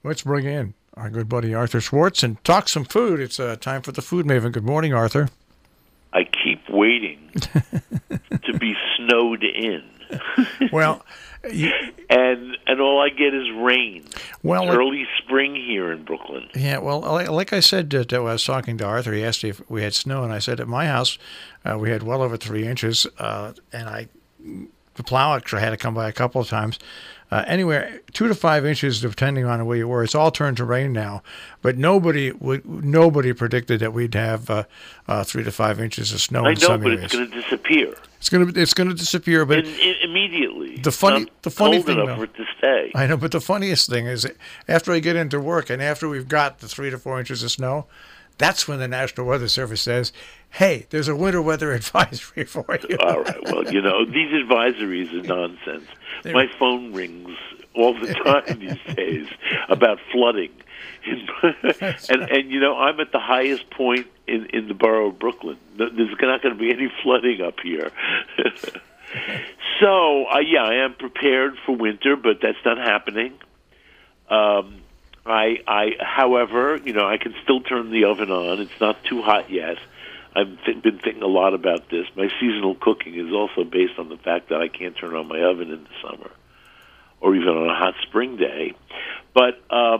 Let's bring in our good buddy Arthur Schwartz and talk some food. It's time for the Food Maven. Good morning, Arthur. I keep waiting to be snowed in. Well, and all I get is rain. Well, it's early spring here in Brooklyn. Yeah, well, like I said, I was talking to Arthur. He asked me if we had snow, and I said at my house we had well over 3 inches, and the plow actually had to come by a couple of times. Anywhere 2 to 5 inches, depending on where you were. It's all turned to rain now, but nobody predicted that we'd have 3 to 5 inches of snow. I in some know, but areas. it's going to disappear. It's going to disappear, but immediately. The funny thing, enough for it to stay. I know, but the funniest thing is, after I get into work and after we've got the 3 to 4 inches of snow, that's when the National Weather Service says, "Hey, there's a winter weather advisory for you." All right. Well, these advisories are nonsense. My phone rings all the time these days about flooding. And I'm at the highest point in the borough of Brooklyn. There's not going to be any flooding up here. So, I am prepared for winter, but that's not happening. However, I can still turn the oven on. It's not too hot yet. I've been thinking a lot about this. My seasonal cooking is also based on the fact that I can't turn on my oven in the summer or even on a hot spring day. But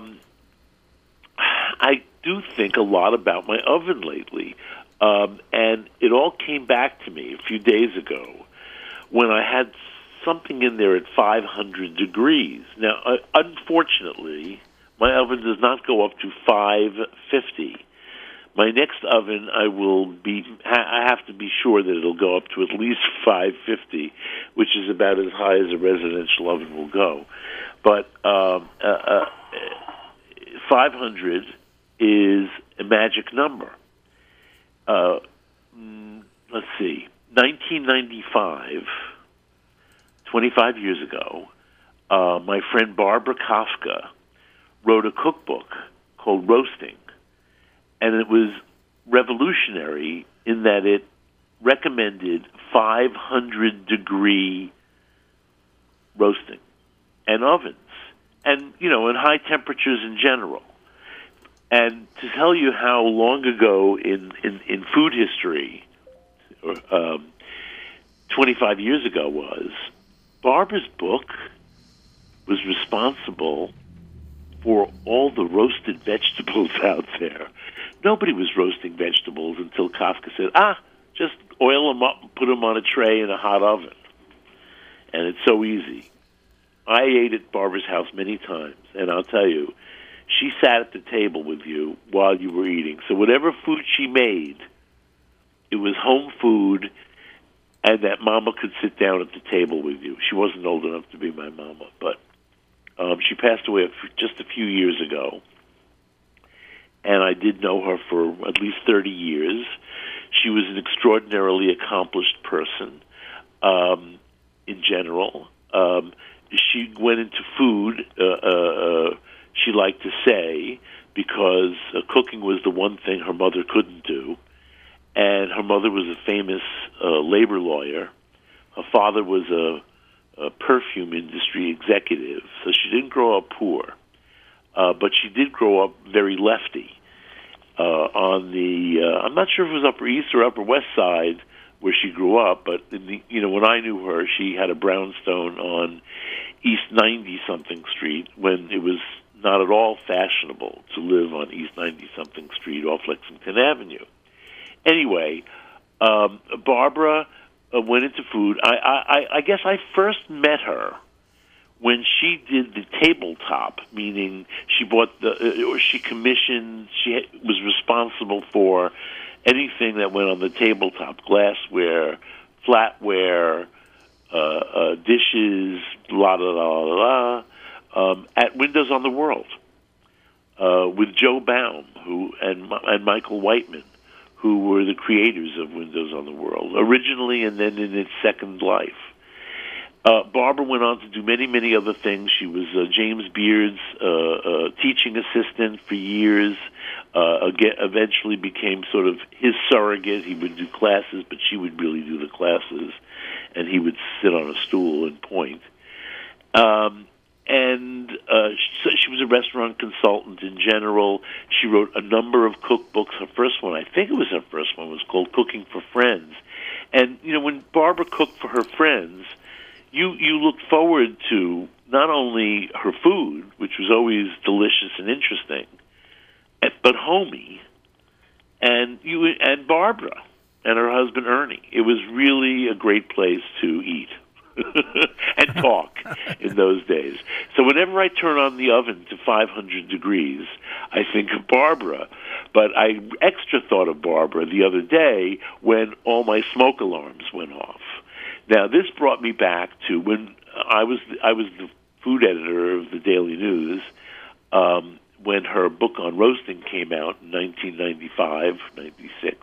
I do think a lot about my oven lately. And it all came back to me a few days ago when I had something in there at 500 degrees. Now, unfortunately, my oven does not go up to 550. My next oven, I have to be sure that it'll go up to at least 550, which is about as high as a residential oven will go. But 500 is a magic number. Let's see, 1995, 25 years ago, my friend Barbara Kafka wrote a cookbook called Roasting. And it was revolutionary in that it recommended 500-degree roasting and ovens and, and high temperatures in general. And to tell you how long ago in food history, 25 years ago was, Barbara's book was responsible for all the roasted vegetables out there. Nobody was roasting vegetables until Kafka said, just oil them up and put them on a tray in a hot oven. And it's so easy. I ate at Barbara's house many times, and I'll tell you, she sat at the table with you while you were eating. So whatever food she made, it was home food, and that mama could sit down at the table with you. She wasn't old enough to be my mama, but she passed away just a few years ago. And I did know her for at least 30 years. She was an extraordinarily accomplished person in general. She went into food, she liked to say, because cooking was the one thing her mother couldn't do. And her mother was a famous labor lawyer. Her father was a perfume industry executive, so she didn't grow up poor. But she did grow up very lefty on the, I'm not sure if it was Upper East or Upper West Side where she grew up, but when I knew her, she had a brownstone on East 90-something Street when it was not at all fashionable to live on East 90-something Street off Lexington Avenue. Anyway, Barbara went into food. I guess I first met her when she did the tabletop, meaning she bought or she commissioned, she was responsible for anything that went on the tabletop, glassware, flatware, dishes, at Windows on the World with Joe Baum and Michael Whiteman, who were the creators of Windows on the World, originally and then in its second life. Barbara went on to do many, many other things. She was James Beard's teaching assistant for years, eventually became sort of his surrogate. He would do classes, but she would really do the classes, and he would sit on a stool and point. and she was a restaurant consultant in general. She wrote a number of cookbooks. Her first one, I think it was her first one, was called Cooking for Friends. And, when Barbara cooked for her friends, you looked forward to not only her food, which was always delicious and interesting, but homey, and Barbara and her husband Ernie. It was really a great place to eat and talk in those days. So whenever I turn on the oven to 500 degrees, I think of Barbara. But I extra thought of Barbara the other day when all my smoke alarms went off. Now, this brought me back to when I was the food editor of the Daily News, when her book on roasting came out in 1995, 96.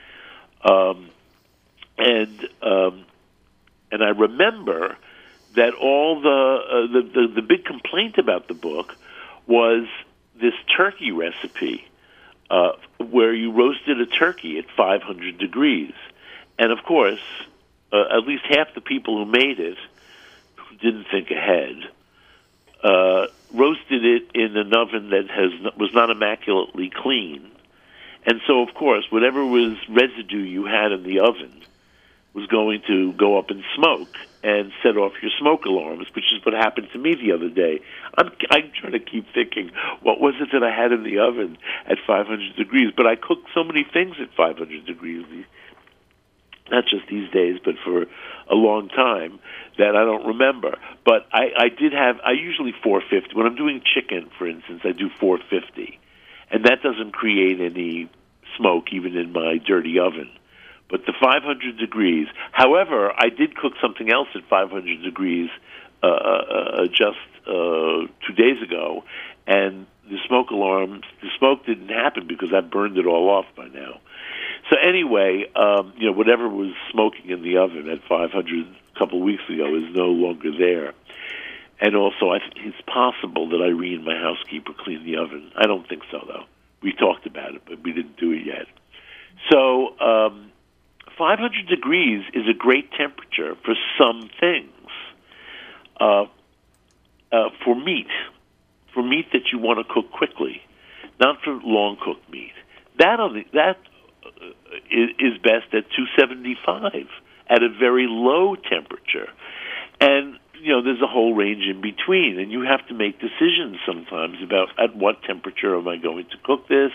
And I remember that all the big complaint about the book was this turkey recipe, where you roasted a turkey at 500 degrees. And of course, at least half the people who made it, who didn't think ahead, roasted it in an oven that was not immaculately clean. And so, of course, whatever was residue you had in the oven was going to go up in smoke and set off your smoke alarms, which is what happened to me the other day. I'm trying to keep thinking, what was it that I had in the oven at 500 degrees? But I cooked so many things at 500 degrees, not just these days, but for a long time, that I don't remember. But I usually 450. When I'm doing chicken, for instance, I do 450. And that doesn't create any smoke, even in my dirty oven. But the 500 degrees, however, I did cook something else at 500 degrees just 2 days ago, and the smoke didn't happen because I burned it all off by now. So anyway, whatever was smoking in the oven at 500 a couple of weeks ago is no longer there. And also, I think it's possible that Irene, my housekeeper, cleaned the oven. I don't think so, though. We talked about it, but we didn't do it yet. So 500 degrees is a great temperature for some things. For meat that you want to cook quickly, not for long-cooked meat. That is best at 275 at a very low temperature. And there's a whole range in between, and you have to make decisions sometimes about at what temperature am I going to cook this.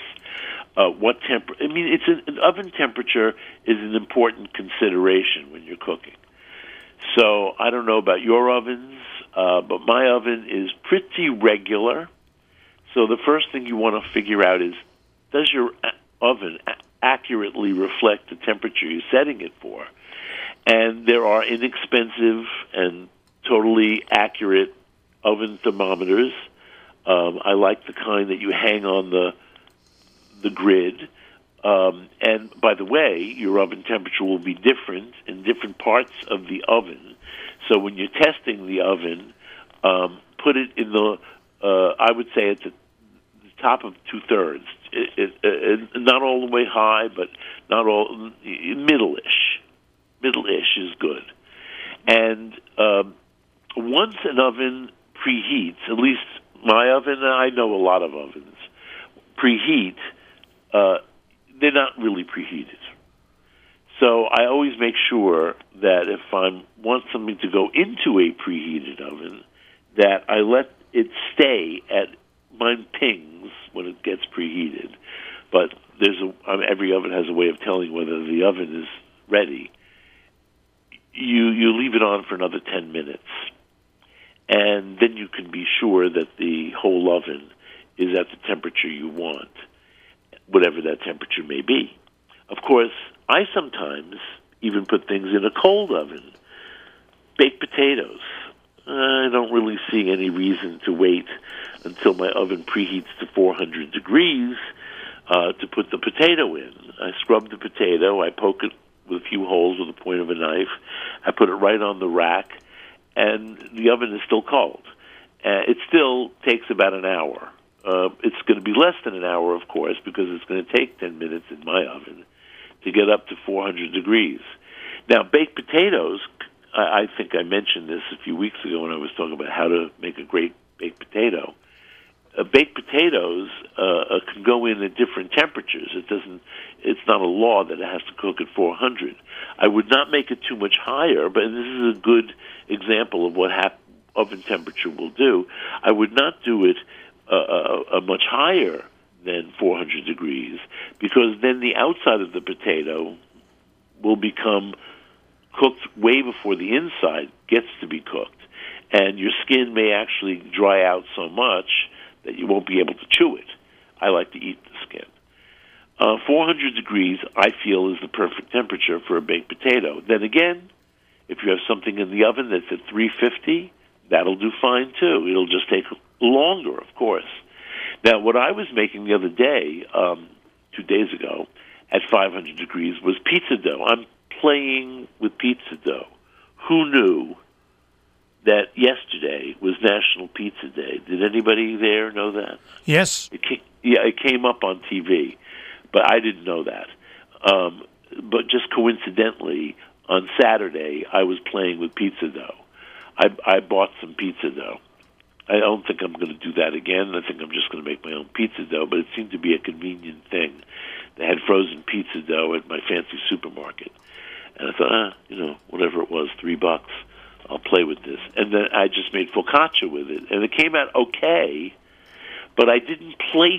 An oven temperature is an important consideration when you're cooking. So I don't know about your ovens, but my oven is pretty regular. So the first thing you want to figure out is, does your oven accurately reflect the temperature you're setting it for? And there are inexpensive and totally accurate oven thermometers. I like the kind that you hang on the grid. And by the way, your oven temperature will be different in different parts of the oven. So when you're testing the oven, put it in I would say at the top of 2/3. Not all the way high, but not all, middle-ish. Middle-ish is good. And once an oven preheats, at least my oven, and I know a lot of ovens, preheat, they're not really preheated. So I always make sure that if I want something to go into a preheated oven, that I let it stay at mine pings when it gets preheated. But every oven has a way of telling whether the oven is ready. You leave it on for another 10 minutes, and then you can be sure that the whole oven is at the temperature you want, whatever that temperature may be. Of course, I sometimes even put things in a cold oven. Baked potatoes. I don't really see any reason to wait until my oven preheats to 400 degrees to put the potato in. I scrub the potato, I poke it with a few holes with the point of a knife, I put it right on the rack, and the oven is still cold. It still takes about an hour. It's going to be less than an hour, of course, because it's going to take 10 minutes in my oven to get up to 400 degrees. Now, baked potatoes I think I mentioned this a few weeks ago when I was talking about how to make a great baked potato. Baked potatoes can go in at different temperatures. It's not a law that it has to cook at 400. I would not make it too much higher, but this is a good example of what oven temperature will do. I would not do it a much higher than 400 degrees, because then the outside of the potato will become cooked way before the inside gets to be cooked, and your skin may actually dry out so much that you won't be able to chew it. I like to eat the skin. 400 degrees, I feel, is the perfect temperature for a baked potato. Then again, if you have something in the oven that's at 350, that'll do fine too. It'll just take longer, of course. Now, what I was making the other day, 2 days ago, at 500 degrees was pizza dough. I'm playing with pizza dough. Who knew that yesterday was National Pizza Day? Did anybody there know that? Yes. It came up on TV, but I didn't know that. But just coincidentally, on Saturday, I was playing with pizza dough. I bought some pizza dough. I don't think I'm going to do that again. I think I'm just going to make my own pizza dough, but it seemed to be a convenient thing. They had frozen pizza dough at my fancy supermarket. And I thought, whatever it was, $3. I'll play with this. And then I just made focaccia with it. And it came out okay, but I didn't place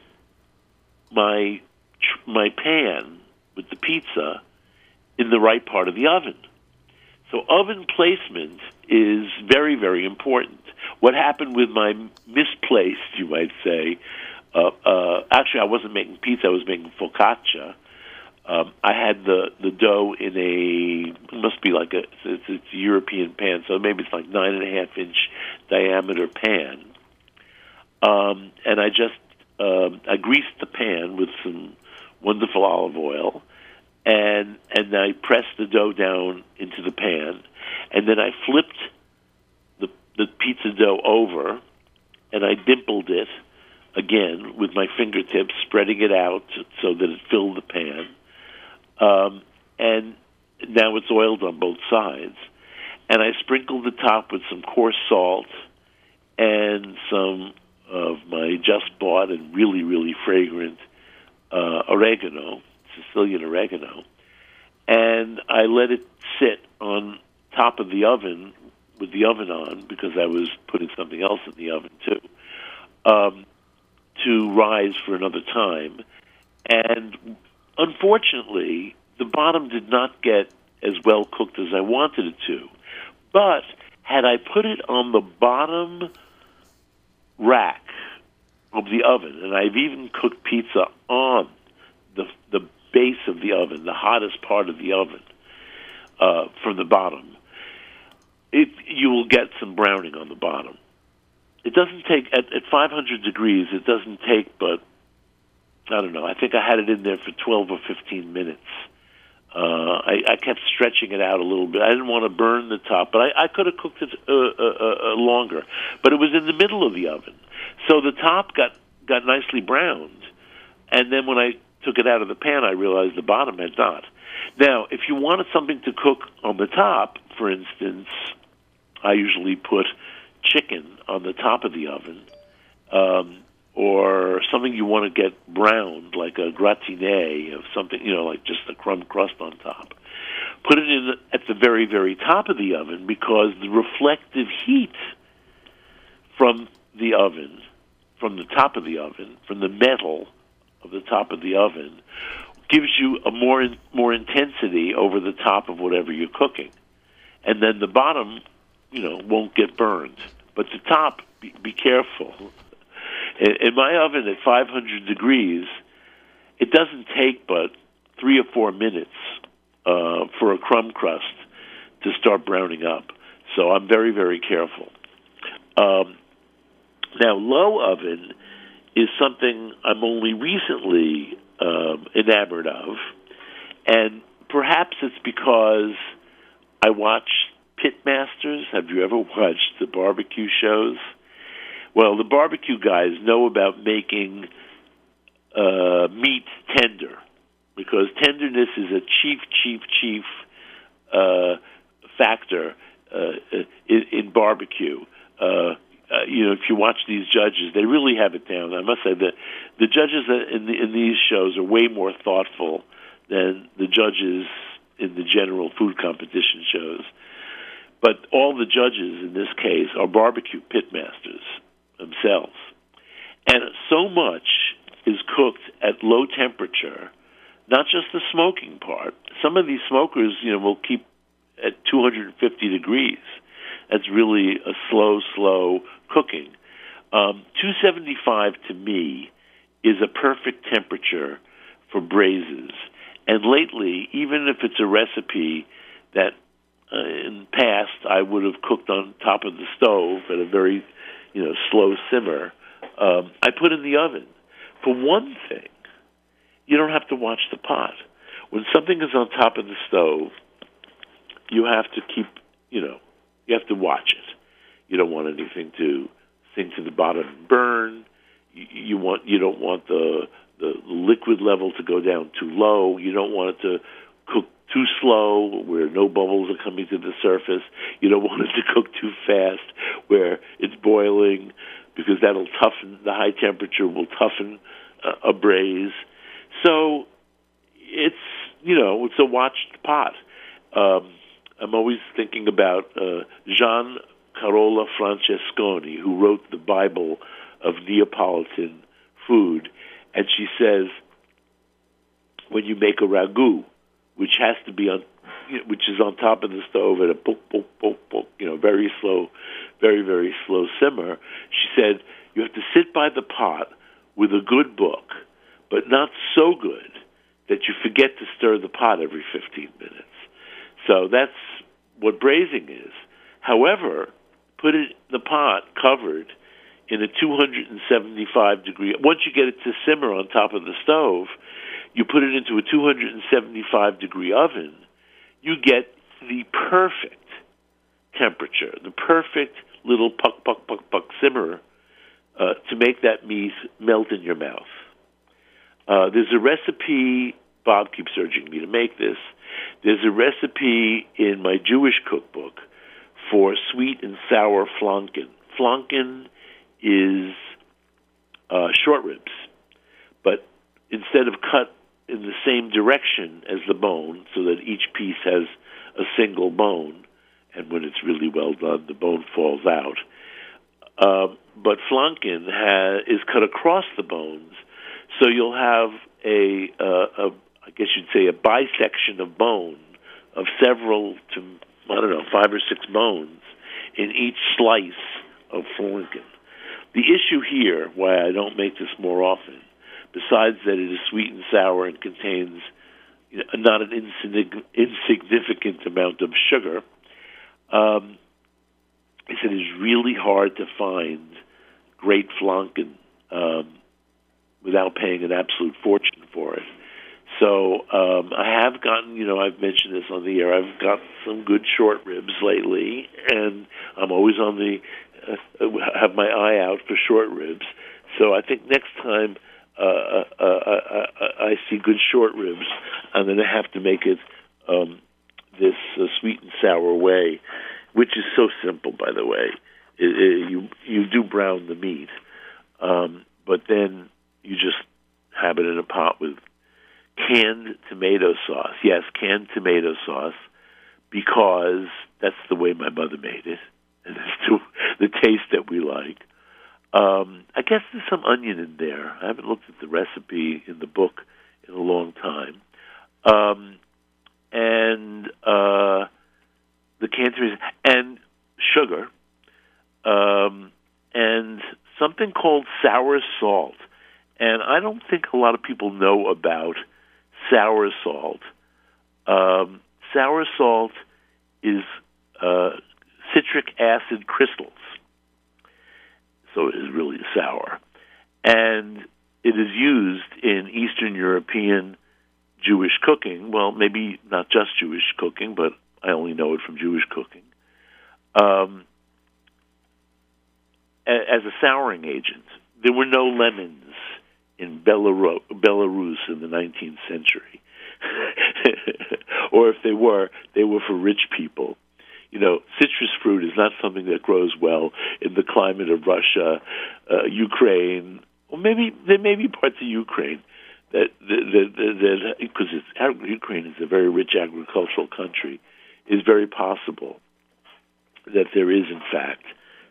my pan with the pizza in the right part of the oven. So oven placement is very, very important. What happened with my misplaced, you might say, actually I wasn't making pizza, I was making focaccia. I had the dough in it must be like it's a European pan, so maybe it's like 9.5-inch diameter pan. And I just I greased the pan with some wonderful olive oil, and I pressed the dough down into the pan, and then I flipped the pizza dough over, and I dimpled it again with my fingertips, spreading it out so that it filled the pan. And now it's oiled on both sides. And I sprinkled the top with some coarse salt and some of my just bought and really, really fragrant oregano, Sicilian oregano. And I let it sit on top of the oven with the oven on, because I was putting something else in the oven too, to rise for another time. And unfortunately, the bottom did not get as well cooked as I wanted it to. But had I put it on the bottom rack of the oven, and I've even cooked pizza on the base of the oven, the hottest part of the oven, from the bottom, you will get some browning on the bottom. It doesn't take, at 500 degrees, it doesn't take but, I don't know, I think I had it in there for 12 or 15 minutes. I kept stretching it out a little bit. I didn't want to burn the top, but I could have cooked it longer. But it was in the middle of the oven. So the top got nicely browned, and then when I took it out of the pan, I realized the bottom had not. Now, if you wanted something to cook on the top, for instance, I usually put chicken on the top of the oven, or something you want to get browned, like a gratinée of something, like just a crumb crust on top. Put it in at the very, very top of the oven, because the reflective heat from the oven, from the top of the oven, from the metal of the top of the oven, gives you a more intensity over the top of whatever you're cooking. And then the bottom, won't get burned. But the top, be careful. In my oven at 500 degrees, it doesn't take but 3 or 4 minutes for a crumb crust to start browning up. So I'm very, very careful. Now, low oven is something I'm only recently enamored of, and perhaps it's because I watch Pitmasters. Have you ever watched the barbecue shows? Well, the barbecue guys know about making meat tender, because tenderness is a chief factor in barbecue. If you watch these judges, they really have it down. I must say that the judges in these shows are way more thoughtful than the judges in the general food competition shows. But all the judges in this case are barbecue pitmasters themselves. And so much is cooked at low temperature, not just the smoking part. Some of these smokers, will keep at 250 degrees. That's really a slow cooking. 275 to me is a perfect temperature for braises. And lately, even if it's a recipe that in the past I would have cooked on top of the stove at a very, slow simmer, I put in the oven. For one thing, you don't have to watch the pot. When something is on top of the stove, you have to keep, you have to watch it. You don't want anything to sink to the bottom and burn. You don't want the liquid level to go down too low. You don't want it to cook too slow where no bubbles are coming to the surface. You don't want it to cook too fast where it's boiling, because that'll toughen, the high temperature will toughen a braise. So it's a watched pot. I'm always thinking about Gian Carola Francesconi, who wrote the Bible of Neapolitan food, and she says, when you make a ragu, which has to be which is on top of the stove at a poke, very slow, very, very slow simmer, she said, you have to sit by the pot with a good book, but not so good that you forget to stir the pot every 15 minutes. So that's what braising is. However, put it in the pot covered in a 275 degree. Once you get it to simmer on top of the stove, you put it into a 275 degree oven, you get the perfect temperature, the perfect little puck simmer to make that meat melt in your mouth. There's a recipe, Bob keeps urging me to make this, there's a recipe in my Jewish cookbook for sweet and sour flanken. Flanken is short ribs, but instead of cut in the same direction as the bone, so that each piece has a single bone, and when it's really well done, the bone falls out. But flanken is cut across the bones, so you'll have I guess you'd say a bisection of bone of several to, 5 or 6 bones in each slice of flanken. The issue here, why I don't make this more often, besides that it is sweet and sour and contains not an insignificant amount of sugar, is that it's really hard to find great flanken without paying an absolute fortune for it. So I have gotten, I've mentioned this on the air, I've got some good short ribs lately, and I'm always have my eye out for short ribs. So I think next time I see good short ribs, I'm going to have to make it this sweet and sour way, which is so simple, by the way. You do brown the meat, but then you just have it in a pot with canned tomato sauce. Yes, canned tomato sauce, because that's the way my mother made it, and it's the taste that we like. I guess there's some onion in there. I haven't looked at the recipe in the book in a long time. And the canned tomato and sugar, and something called sour salt. And I don't think a lot of people know about sour salt. Sour salt is citric acid crystals, so it is really sour. And it is used in Eastern European Jewish cooking. Well, maybe not just Jewish cooking, but I only know it from Jewish cooking. As a souring agent. There were no lemons in Belarus in the 19th century. Or if they were for rich people. citrus fruit is not something that grows well in the climate of Russia, Ukraine, or maybe there may be parts of Ukraine that because Ukraine is a very rich agricultural country, is very possible that there is in fact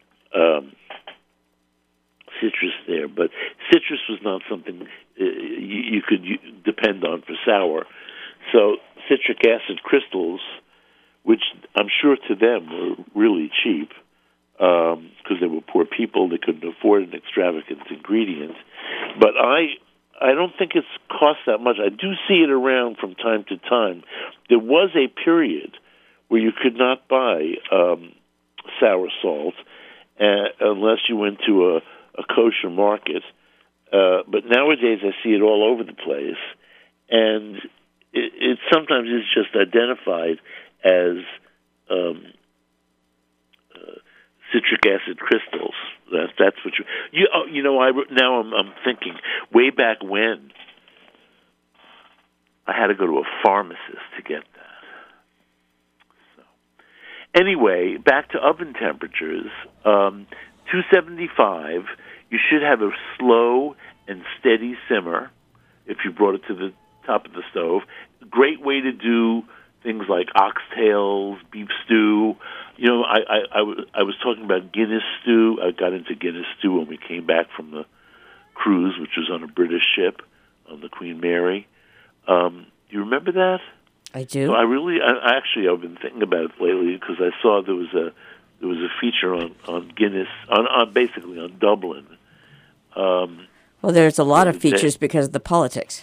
citrus there. But citrus was not something you could depend on for sour. So citric acid crystals, which I'm sure to them were really cheap because they were poor people, they couldn't afford an extravagant ingredient. But I don't think it's cost that much. I do see it around from time to time. There was a period where you could not buy sour salt unless you went to a kosher market. But nowadays I see it all over the place, and it sometimes is just identified as citric acid crystals. That's what I'm thinking. Way back when, I had to go to a pharmacist to get that. So, anyway, back to oven temperatures. 275. You should have a slow and steady simmer if you brought it to the top of the stove. Great way to do things like oxtails, beef stew. I was talking about Guinness stew. I got into Guinness stew when we came back from the cruise, which was on a British ship on the Queen Mary. Do you remember that? I do. So I've been thinking about it lately because I saw there was a feature on Guinness basically on Dublin. Well, there's a lot of features because of the politics.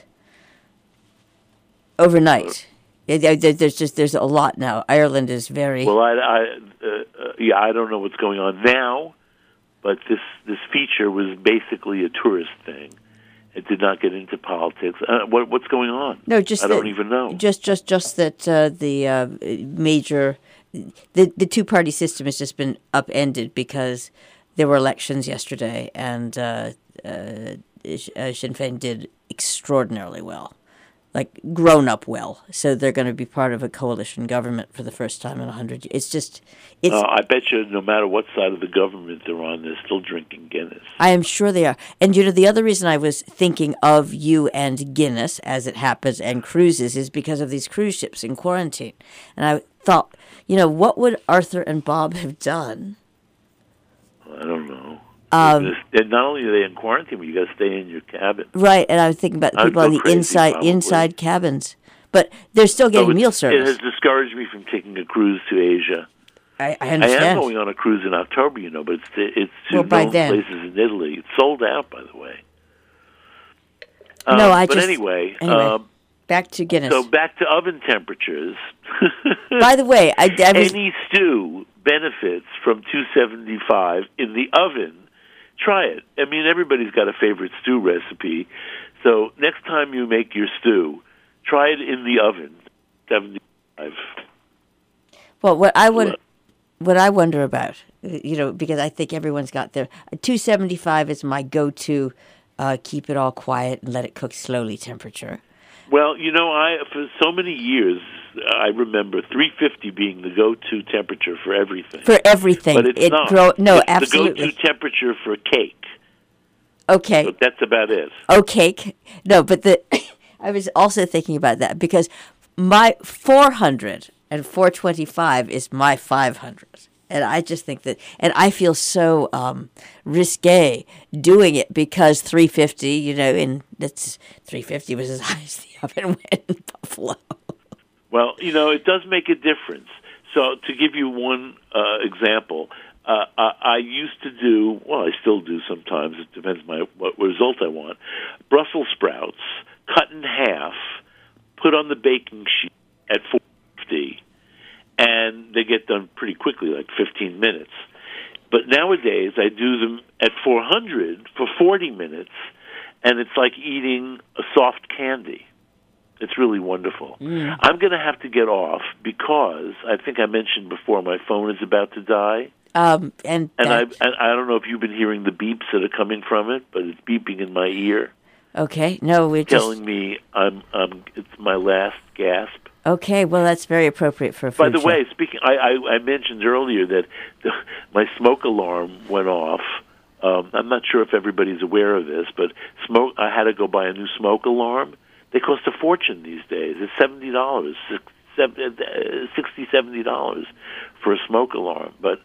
Overnight. There's a lot now. Ireland is very... Well, I don't know what's going on now, but this feature was basically a tourist thing. It did not get into politics. What's going on? No, I don't even know. Just that the major... The two-party system has just been upended because there were elections yesterday, and Sinn Féin did extraordinarily well. Like, grown up well. So they're going to be part of a coalition government for the first time in 100 years. I bet you no matter what side of the government they're on, they're still drinking Guinness. I am sure they are. And, the other reason I was thinking of you and Guinness, as it happens, and cruises, is because of these cruise ships in quarantine. And I thought, what would Arthur and Bob have done? I don't know. And not only are they in quarantine, but you got to stay in your cabin. Right, and I was thinking about the people on the inside cabins, but they're still getting meal service. It has discouraged me from taking a cruise to Asia. I understand. I am going on a cruise in October, but it's to known places in Italy. It's sold out, by the way. Anyway, back to Guinness. So back to oven temperatures. By the way, any stew benefits from 275 in the oven. Try it. I mean, everybody's got a favorite stew recipe. So next time you make your stew, try it in the oven, 75. Well, what I wonder about, because I think everyone's got their 275 is my go-to. Keep it all quiet and let it cook slowly temperature. Well, for so many years, I remember 350 being the go-to temperature for everything. For everything. But it's not. No, it's absolutely. the go-to temperature for cake. Okay. So that's about it. Okay. No, but I was also thinking about that because my 400 and 425 is my 500. And I just think that, and I feel so risque doing it because 350, and that's 350 was as high as the oven went in Buffalo. Well, it does make a difference. So to give you one example, I used to do, I still do sometimes, it depends what result I want, Brussels sprouts cut in half, put on the baking sheet at 450, and they get done pretty quickly, like 15 minutes. But nowadays, I do them at 400 for 40 minutes, and it's like eating a soft candy. It's really wonderful. Mm. I'm going to have to get off because I think I mentioned before my phone is about to die. And I don't know if you've been hearing the beeps that are coming from it, but it's beeping in my ear. Okay, no, we're telling me it's my last gasp. Okay, well, that's very appropriate for a food By the show. way, speaking, I mentioned earlier that my smoke alarm went off. I'm not sure if everybody's aware of this, but I had to go buy a new smoke alarm. They cost a fortune these days. It's $70, $60-$70 for a smoke alarm. But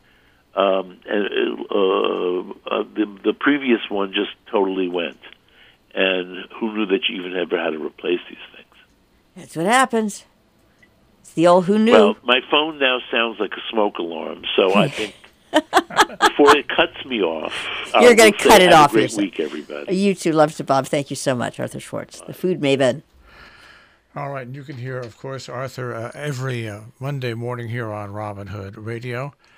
the previous one just totally went. And who knew that you even ever had to replace these things? That's what happens. It's the old who knew. Well, my phone now sounds like a smoke alarm, so I think before it cuts me off, You're going to cut it off. Have a great week, everybody. You too, Love to Bob. Thank you so much, Arthur Schwartz, the food maven. All right, and you can hear, of course, Arthur every Monday morning here on Robin Hood Radio.